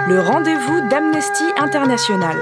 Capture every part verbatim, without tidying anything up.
Le rendez-vous d'Amnesty International.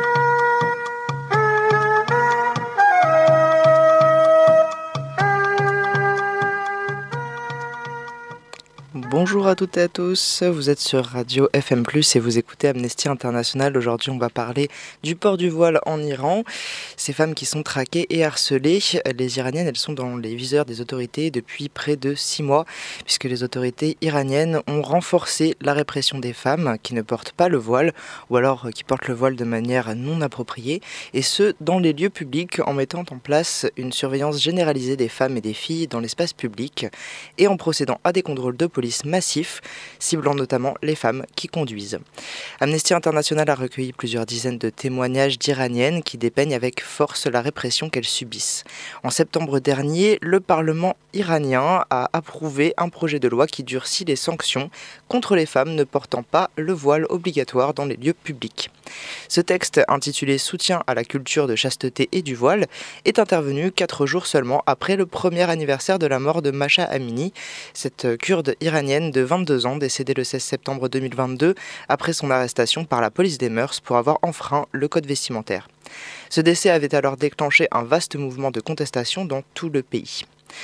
Bonjour à toutes et à tous, vous êtes sur Radio F M plus, et vous écoutez Amnesty International. Aujourd'hui on va parler du port du voile en Iran. Ces femmes qui sont traquées et harcelées, les Iraniennes, elles sont dans les viseurs des autorités depuis près de six mois, puisque les autorités iraniennes ont renforcé la répression des femmes qui ne portent pas le voile, ou alors qui portent le voile de manière non appropriée, et ce dans les lieux publics, en mettant en place une surveillance généralisée des femmes et des filles dans l'espace public, et en procédant à des contrôles de police massif, ciblant notamment les femmes qui conduisent. Amnesty International a recueilli plusieurs dizaines de témoignages d'Iraniennes qui dépeignent avec force la répression qu'elles subissent. En septembre dernier, le Parlement iranien a approuvé un projet de loi qui durcit les sanctions contre les femmes ne portant pas le voile obligatoire dans les lieux publics. Ce texte, intitulé « Soutien à la culture de chasteté et du voile », est intervenu quatre jours seulement après le premier anniversaire de la mort de Mahsa Amini, cette kurde iranienne de vingt-deux ans décédée le seize septembre deux mille vingt-deux après son arrestation par la police des mœurs pour avoir enfreint le code vestimentaire. Ce décès avait alors déclenché un vaste mouvement de contestation dans tout le pays.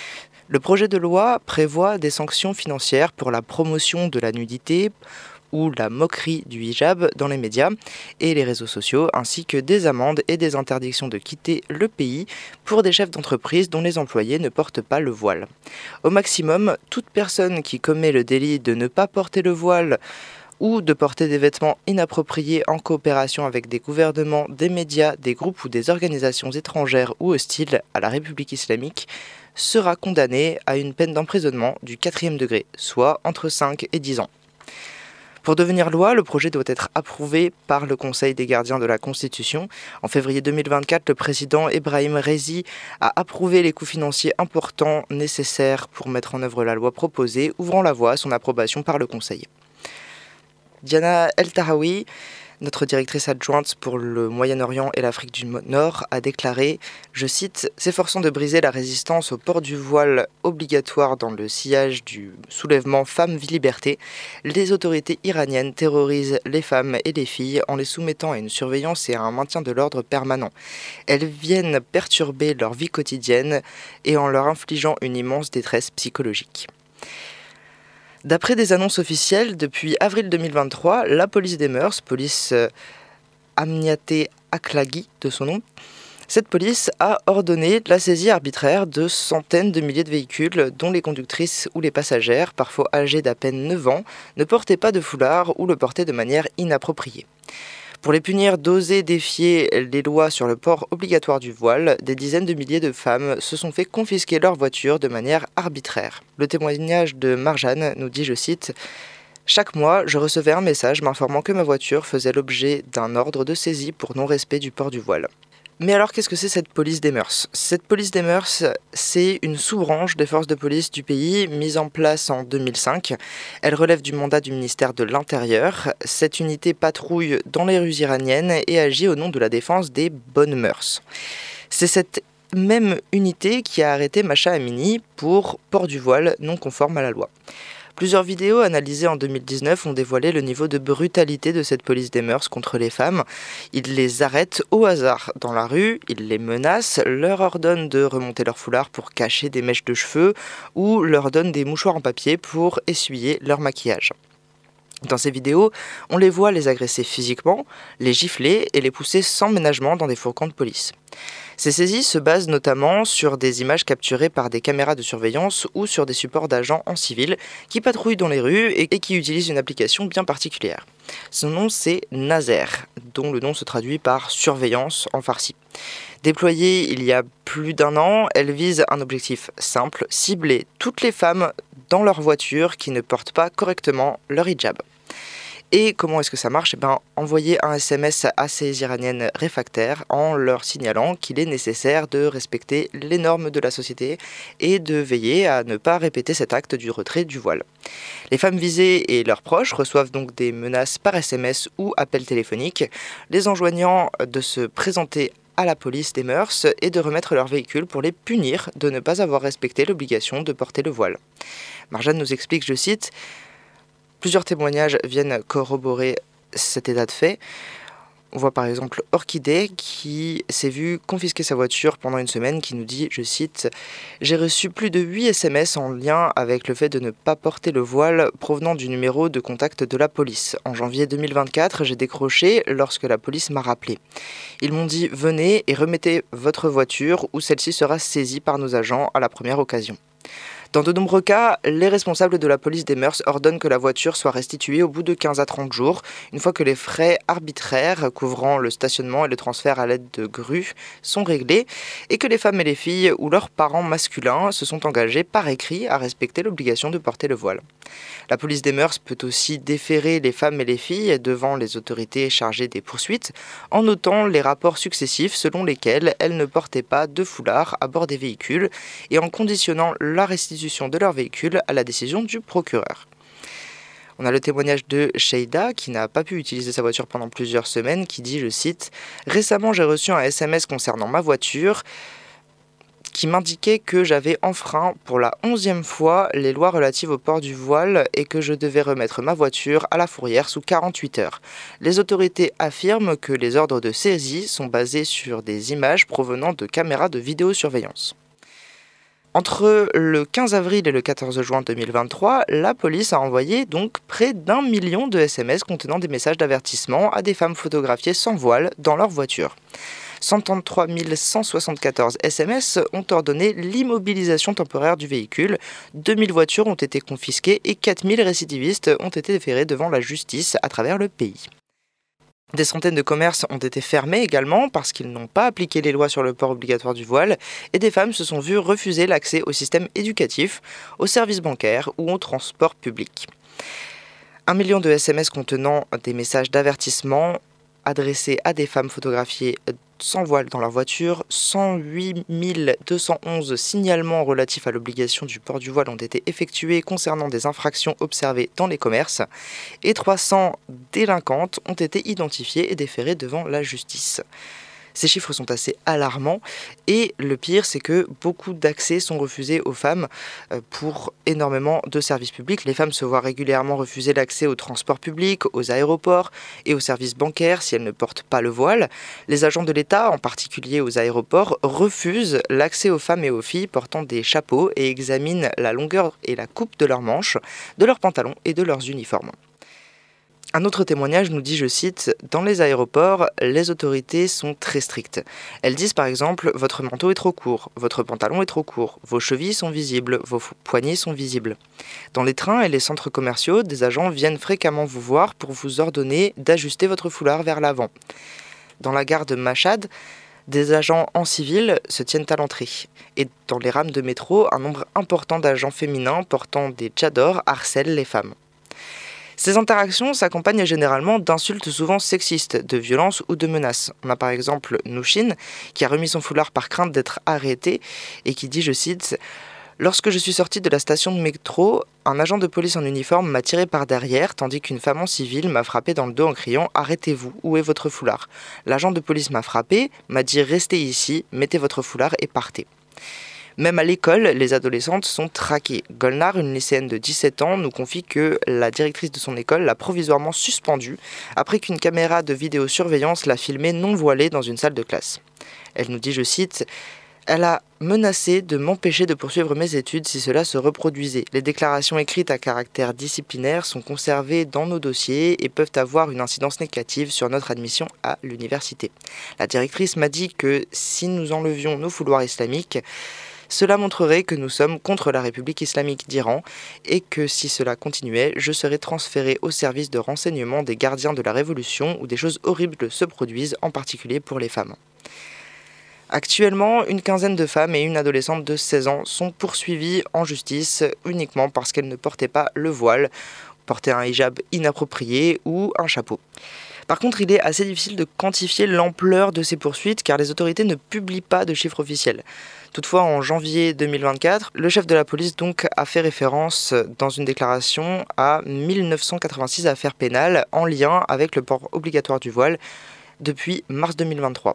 Le projet de loi prévoit des sanctions financières pour la promotion de la nudité ou la moquerie du hijab dans les médias et les réseaux sociaux, ainsi que des amendes et des interdictions de quitter le pays pour des chefs d'entreprise dont les employés ne portent pas le voile. Au maximum, toute personne qui commet le délit de ne pas porter le voile ou de porter des vêtements inappropriés en coopération avec des gouvernements, des médias, des groupes ou des organisations étrangères ou hostiles à la République islamique sera condamnée à une peine d'emprisonnement du quatrième degré, soit entre cinq et dix ans. Pour devenir loi, le projet doit être approuvé par le Conseil des gardiens de la Constitution. En février deux mille vingt-quatre, le président Ebrahim Raisi a approuvé les coûts financiers importants nécessaires pour mettre en œuvre la loi proposée, ouvrant la voie à son approbation par le Conseil. Diana El-Tahawi, notre directrice adjointe pour le Moyen-Orient et l'Afrique du Nord, a déclaré, je cite, « S'efforçant de briser la résistance au port du voile obligatoire dans le sillage du soulèvement Femmes-Vie-Liberté, les autorités iraniennes terrorisent les femmes et les filles en les soumettant à une surveillance et à un maintien de l'ordre permanent. Elles viennent perturber leur vie quotidienne et en leur infligeant une immense détresse psychologique. » D'après des annonces officielles, depuis avril deux mille vingt-trois, la police des mœurs, police euh, Amniate Akhlaqi de son nom, cette police a ordonné la saisie arbitraire de centaines de milliers de véhicules dont les conductrices ou les passagères, parfois âgées d'à peine neuf ans, ne portaient pas de foulard ou le portaient de manière inappropriée. Pour les punir d'oser défier les lois sur le port obligatoire du voile, des dizaines de milliers de femmes se sont fait confisquer leur voiture de manière arbitraire. Le témoignage de Marjane nous dit, je cite, « Chaque mois, je recevais un message m'informant que ma voiture faisait l'objet d'un ordre de saisie pour non-respect du port du voile. » Mais alors, qu'est-ce que c'est cette police des mœurs ? Cette police des mœurs, c'est une sous-branche des forces de police du pays, mise en place en deux mille cinq. Elle relève du mandat du ministère de l'Intérieur. Cette unité patrouille dans les rues iraniennes et agit au nom de la défense des bonnes mœurs. C'est cette même unité qui a arrêté Mahsa Amini pour port du voile non conforme à la loi. Plusieurs vidéos analysées en deux mille dix-neuf ont dévoilé le niveau de brutalité de cette police des mœurs contre les femmes. Ils les arrêtent au hasard dans la rue, ils les menacent, leur ordonnent de remonter leur foulard pour cacher des mèches de cheveux ou leur donnent des mouchoirs en papier pour essuyer leur maquillage. Dans ces vidéos, on les voit les agresser physiquement, les gifler et les pousser sans ménagement dans des fourgons de police. Ces saisies se basent notamment sur des images capturées par des caméras de surveillance ou sur des supports d'agents en civil qui patrouillent dans les rues et qui utilisent une application bien particulière. Son nom, c'est Nazer, dont le nom se traduit par surveillance en farsi. Déployée il y a plus d'un an, elle vise un objectif simple, cibler toutes les femmes dans leur voiture qui ne portent pas correctement leur hijab. Et comment est-ce que ça marche ? Eh ben, envoyer un S M S à ces Iraniennes réfractaires en leur signalant qu'il est nécessaire de respecter les normes de la société et de veiller à ne pas répéter cet acte du retrait du voile. Les femmes visées et leurs proches reçoivent donc des menaces par S M S ou appels téléphoniques, les enjoignant de se présenter à la police des mœurs et de remettre leur véhicule pour les punir de ne pas avoir respecté l'obligation de porter le voile. Marjane nous explique, je cite, « Plusieurs témoignages viennent corroborer cet état de fait. On voit par exemple Orchidée qui s'est vu confisquer sa voiture pendant une semaine, qui nous dit, je cite, « J'ai reçu plus de huit S M S en lien avec le fait de ne pas porter le voile provenant du numéro de contact de la police. En janvier deux mille vingt-quatre, j'ai décroché lorsque la police m'a rappelé. Ils m'ont dit, venez et remettez votre voiture ou celle-ci sera saisie par nos agents à la première occasion. » Dans de nombreux cas, les responsables de la police des mœurs ordonnent que la voiture soit restituée au bout de quinze à trente jours, une fois que les frais arbitraires couvrant le stationnement et le transfert à l'aide de grues sont réglés, et que les femmes et les filles ou leurs parents masculins se sont engagés par écrit à respecter l'obligation de porter le voile. La police des mœurs peut aussi déférer les femmes et les filles devant les autorités chargées des poursuites, en notant les rapports successifs selon lesquels elles ne portaient pas de foulard à bord des véhicules, et en conditionnant la restitution de leur véhicule à la décision du procureur. On a le témoignage de Sheida qui n'a pas pu utiliser sa voiture pendant plusieurs semaines, qui dit, je cite, « Récemment j'ai reçu un S M S concernant ma voiture qui m'indiquait que j'avais enfreint pour la onzième fois les lois relatives au port du voile et que je devais remettre ma voiture à la fourrière sous quarante-huit heures. Les autorités affirment que les ordres de saisie sont basés sur des images provenant de caméras de vidéosurveillance. » Entre le quinze avril et le quatorze juin deux mille vingt-trois, la police a envoyé donc près d'un million de S M S contenant des messages d'avertissement à des femmes photographiées sans voile dans leur voiture. cent trente-trois mille cent soixante-quatorze S M S ont ordonné l'immobilisation temporaire du véhicule, deux mille voitures ont été confisquées et quatre mille récidivistes ont été déférés devant la justice à travers le pays. Des centaines de commerces ont été fermés également parce qu'ils n'ont pas appliqué les lois sur le port obligatoire du voile et des femmes se sont vues refuser l'accès au système éducatif, aux services bancaires ou au transport public. Un million de S M S contenant des messages d'avertissement adressés à des femmes photographiées sans voile dans leur voiture, cent huit mille deux cent onze signalements relatifs à l'obligation du port du voile ont été effectués concernant des infractions observées dans les commerces et trois cents délinquantes ont été identifiées et déférées devant la justice. Ces chiffres sont assez alarmants et le pire, c'est que beaucoup d'accès sont refusés aux femmes pour énormément de services publics. Les femmes se voient régulièrement refuser l'accès aux transports publics, aux aéroports et aux services bancaires si elles ne portent pas le voile. Les agents de l'État, en particulier aux aéroports, refusent l'accès aux femmes et aux filles portant des chapeaux et examinent la longueur et la coupe de leurs manches, de leurs pantalons et de leurs uniformes. Un autre témoignage nous dit, je cite, « Dans les aéroports, les autorités sont très strictes. Elles disent par exemple, votre manteau est trop court, votre pantalon est trop court, vos chevilles sont visibles, vos poignets sont visibles. Dans les trains et les centres commerciaux, des agents viennent fréquemment vous voir pour vous ordonner d'ajuster votre foulard vers l'avant. Dans la gare de Mashhad, des agents en civil se tiennent à l'entrée. Et dans les rames de métro, un nombre important d'agents féminins portant des tchadors harcèlent les femmes. » Ces interactions s'accompagnent généralement d'insultes souvent sexistes, de violences ou de menaces. On a par exemple Noushin qui a remis son foulard par crainte d'être arrêté et qui dit, je cite, « Lorsque je suis sortie de la station de métro, un agent de police en uniforme m'a tiré par derrière tandis qu'une femme en civil m'a frappé dans le dos en criant « Arrêtez-vous, où est votre foulard ?» L'agent de police m'a frappé, m'a dit « Restez ici, mettez votre foulard et partez ». Même à l'école, les adolescentes sont traquées. Golnar, une lycéenne de dix-sept ans, nous confie que la directrice de son école l'a provisoirement suspendue après qu'une caméra de vidéosurveillance l'a filmée non voilée dans une salle de classe. Elle nous dit, je cite, « Elle a menacé de m'empêcher de poursuivre mes études si cela se reproduisait. Les déclarations écrites à caractère disciplinaire sont conservées dans nos dossiers et peuvent avoir une incidence négative sur notre admission à l'université. La directrice m'a dit que si nous enlevions nos foulards islamiques, cela montrerait que nous sommes contre la République islamique d'Iran et que si cela continuait, je serais transféré au service de renseignement des gardiens de la Révolution où des choses horribles se produisent, en particulier pour les femmes. » Actuellement, une quinzaine de femmes et une adolescente de seize ans sont poursuivies en justice uniquement parce qu'elles ne portaient pas le voile, portaient un hijab inapproprié ou un chapeau. Par contre, il est assez difficile de quantifier l'ampleur de ces poursuites car les autorités ne publient pas de chiffres officiels. Toutefois, en janvier deux mille vingt-quatre, le chef de la police donc a fait référence dans une déclaration à mille neuf cent quatre-vingt-six affaires pénales en lien avec le port obligatoire du voile depuis mars deux mille vingt-trois.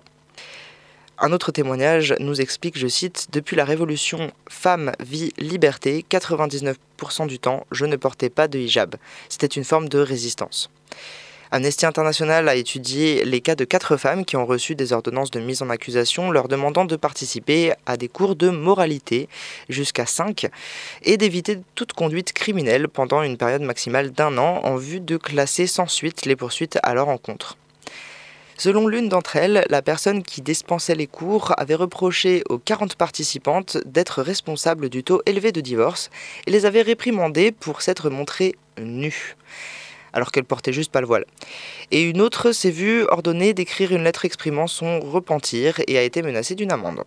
Un autre témoignage nous explique, je cite, « Depuis la révolution femme, vie, liberté, quatre-vingt-dix-neuf pour cent du temps, je ne portais pas de hijab. C'était une forme de résistance. » Amnesty International a étudié les cas de quatre femmes qui ont reçu des ordonnances de mise en accusation leur demandant de participer à des cours de moralité, jusqu'à cinq, et d'éviter toute conduite criminelle pendant une période maximale d'un an en vue de classer sans suite les poursuites à leur encontre. Selon l'une d'entre elles, la personne qui dispensait les cours avait reproché aux quarante participantes d'être responsables du taux élevé de divorce et les avait réprimandées pour s'être montrées nues, alors qu'elle portait juste pas le voile. Et une autre s'est vue ordonner d'écrire une lettre exprimant son repentir et a été menacée d'une amende.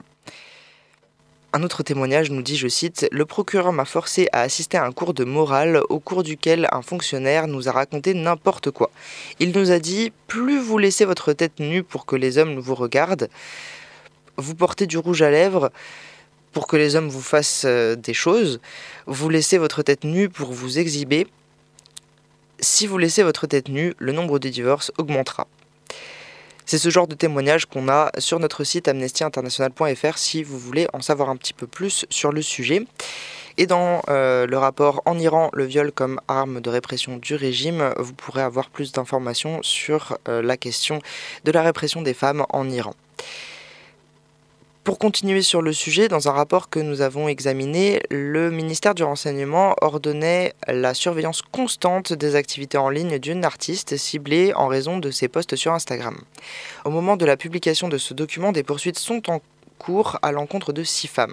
Un autre témoignage nous dit, je cite, « Le procureur m'a forcé à assister à un cours de morale au cours duquel un fonctionnaire nous a raconté n'importe quoi. Il nous a dit « Plus vous laissez votre tête nue pour que les hommes vous regardent, vous portez du rouge à lèvres pour que les hommes vous fassent euh, des choses, vous laissez votre tête nue pour vous exhiber. Si vous laissez votre tête nue, le nombre de divorces augmentera. » C'est ce genre de témoignage qu'on a sur notre site amnesty international point f r si vous voulez en savoir un petit peu plus sur le sujet. Et dans euh, le rapport En Iran, le viol comme arme de répression du régime, vous pourrez avoir plus d'informations sur euh, la question de la répression des femmes en Iran. Pour continuer sur le sujet, dans un rapport que nous avons examiné, le ministère du Renseignement ordonnait la surveillance constante des activités en ligne d'une artiste ciblée en raison de ses posts sur Instagram. Au moment de la publication de ce document, des poursuites sont en cours à l'encontre de six femmes.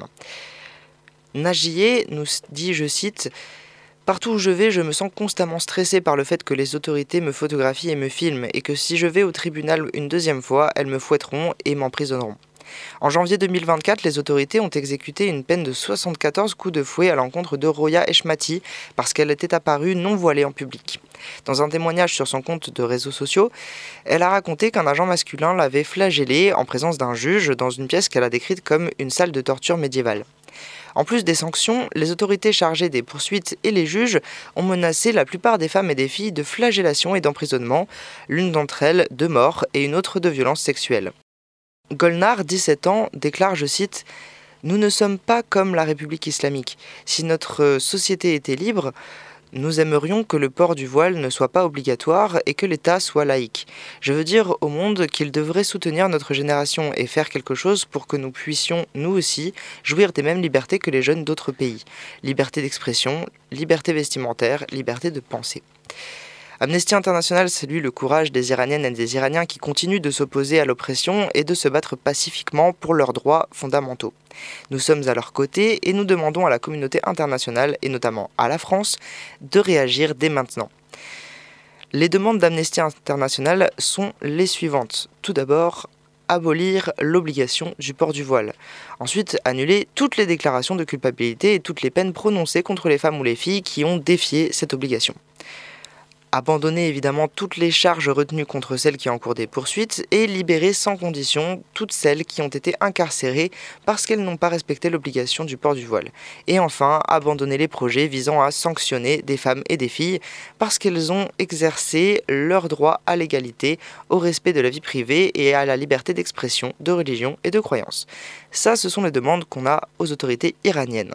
Najié nous dit, je cite, « Partout où je vais, je me sens constamment stressée par le fait que les autorités me photographient et me filment, et que si je vais au tribunal une deuxième fois, elles me fouetteront et m'emprisonneront. » En janvier deux mille vingt-quatre, les autorités ont exécuté une peine de soixante-quatorze coups de fouet à l'encontre de Roya Eshmati parce qu'elle était apparue non voilée en public. Dans un témoignage sur son compte de réseaux sociaux, elle a raconté qu'un agent masculin l'avait flagellée en présence d'un juge dans une pièce qu'elle a décrite comme une salle de torture médiévale. En plus des sanctions, les autorités chargées des poursuites et les juges ont menacé la plupart des femmes et des filles de flagellation et d'emprisonnement, l'une d'entre elles de mort et une autre de violence sexuelle. Golnar, dix-sept ans, déclare, je cite, « Nous ne sommes pas comme la République islamique. Si notre société était libre, nous aimerions que le port du voile ne soit pas obligatoire et que l'État soit laïque. Je veux dire au monde qu'il devrait soutenir notre génération et faire quelque chose pour que nous puissions, nous aussi, jouir des mêmes libertés que les jeunes d'autres pays. Liberté d'expression, liberté vestimentaire, liberté de penser. » Amnesty International salue le courage des Iraniennes et des Iraniens qui continuent de s'opposer à l'oppression et de se battre pacifiquement pour leurs droits fondamentaux. Nous sommes à leur côté et nous demandons à la communauté internationale, et notamment à la France, de réagir dès maintenant. Les demandes d'Amnesty International sont les suivantes. Tout d'abord, abolir l'obligation du port du voile. Ensuite, annuler toutes les déclarations de culpabilité et toutes les peines prononcées contre les femmes ou les filles qui ont défié cette obligation. Abandonner évidemment toutes les charges retenues contre celles qui encourent des poursuites et libérer sans condition toutes celles qui ont été incarcérées parce qu'elles n'ont pas respecté l'obligation du port du voile. Et enfin, abandonner les projets visant à sanctionner des femmes et des filles parce qu'elles ont exercé leur droit à l'égalité, au respect de la vie privée et à la liberté d'expression, de religion et de croyance. Ça, ce sont les demandes qu'on a aux autorités iraniennes.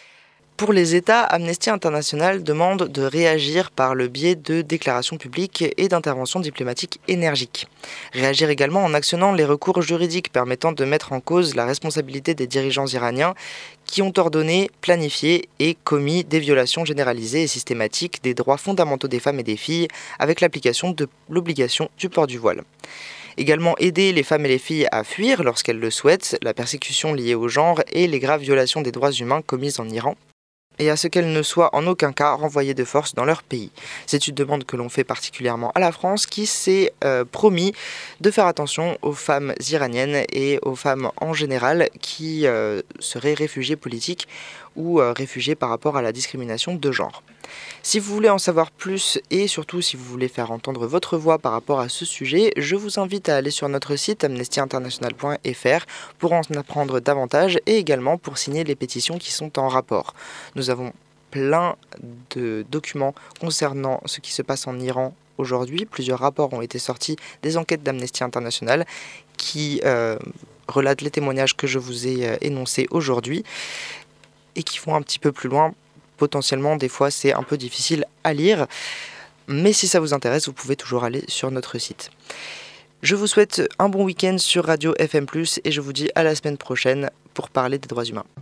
Pour les États, Amnesty International demande de réagir par le biais de déclarations publiques et d'interventions diplomatiques énergiques. Réagir également en actionnant les recours juridiques permettant de mettre en cause la responsabilité des dirigeants iraniens qui ont ordonné, planifié et commis des violations généralisées et systématiques des droits fondamentaux des femmes et des filles avec l'application de l'obligation du port du voile. Également aider les femmes et les filles à fuir lorsqu'elles le souhaitent, la persécution liée au genre et les graves violations des droits humains commises en Iran, et à ce qu'elles ne soient en aucun cas renvoyées de force dans leur pays. C'est une demande que l'on fait particulièrement à la France qui s'est euh, promis de faire attention aux femmes iraniennes et aux femmes en général qui euh, seraient réfugiées politiques ou euh, réfugiées par rapport à la discrimination de genre. Si vous voulez en savoir plus et surtout si vous voulez faire entendre votre voix par rapport à ce sujet, je vous invite à aller sur notre site amnesty international point f r pour en apprendre davantage et également pour signer les pétitions qui sont en rapport. Nous avons plein de documents concernant ce qui se passe en Iran aujourd'hui. Plusieurs rapports ont été sortis des enquêtes d'Amnesty International qui euh, relatent les témoignages que je vous ai euh, énoncés aujourd'hui et qui vont un petit peu plus loin. Potentiellement, des fois, c'est un peu difficile à lire. Mais si ça vous intéresse, vous pouvez toujours aller sur notre site. Je vous souhaite un bon week-end sur Radio F M plus, et je vous dis à la semaine prochaine pour parler des droits humains.